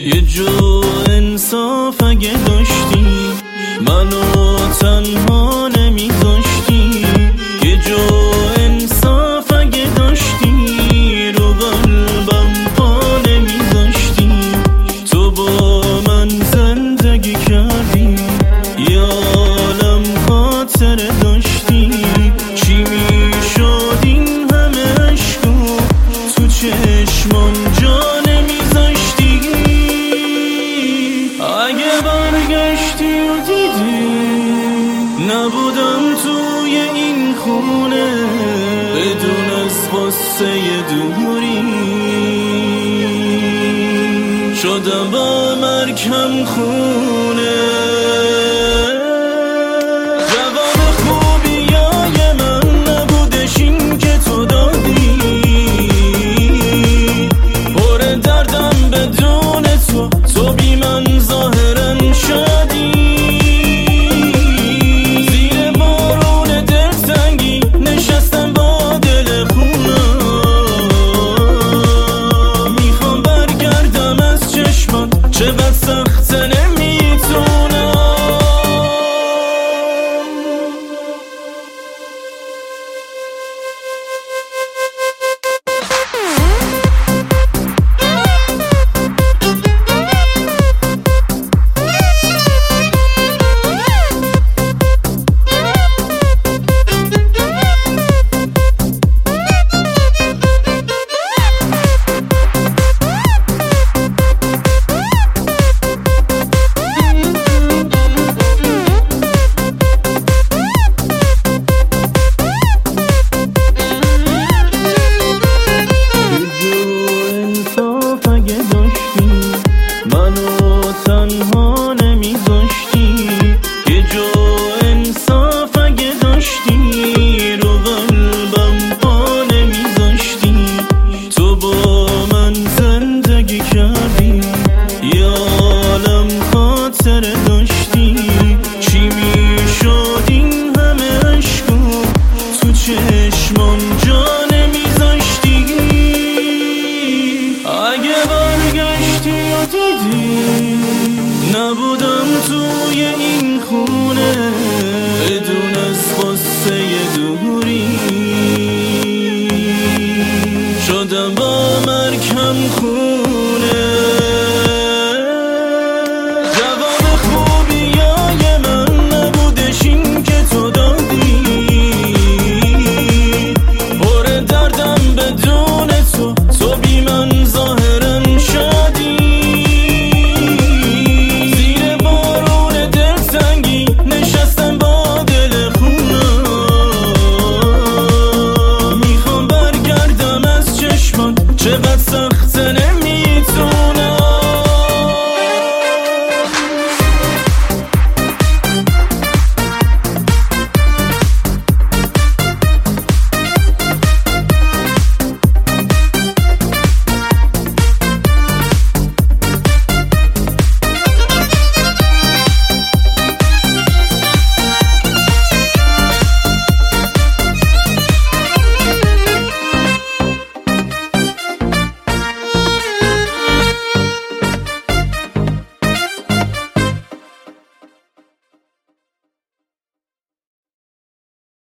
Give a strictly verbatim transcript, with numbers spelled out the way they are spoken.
یه جو انصاف اگه داشتی منو تنها نمیذاشتی. یه جو انصاف اگه داشتی رو قلبم پا نمیذاشتی. تو با من زندگی کردی یه عالم خاطره داشتی. چی میشد این همه عشقو تو چشمام جا نمیذاشتی. اگه برگشتی و دیدی نبودم توی این خونه بدون از قصه دوری شدم با مرکم خونه. جواب خوبیای من نبودش این که تو دادی. پر دردم بدون تو تو بی من ظاهرا شادی. زیر بارون دلتنگی نشستم با دل خونم. میخوام برگردم از چشمات چقدر سخته نمیتونم. منو تنها نمیذاشتی. یه جو انصاف اگه داشتی رو قلبم پا نمیذاشتی. تو با من زندگی کردی یه عالم خاطره داشتی. چی میشد این همه عشقو تو چشمام جا نمیذاشتی. اگه برگشتی و دیدی نبودم توی این خونه بدون از قصه دوری شدم با مرکم خونه. جواب خوبیای من نبودش این که تو دادی. پر دردم بدون تو تو بی من ظاهرا شادی. زیر بارون دلتنگی نشستم با دل خونم. میخوام برگردم از چشمات چقدر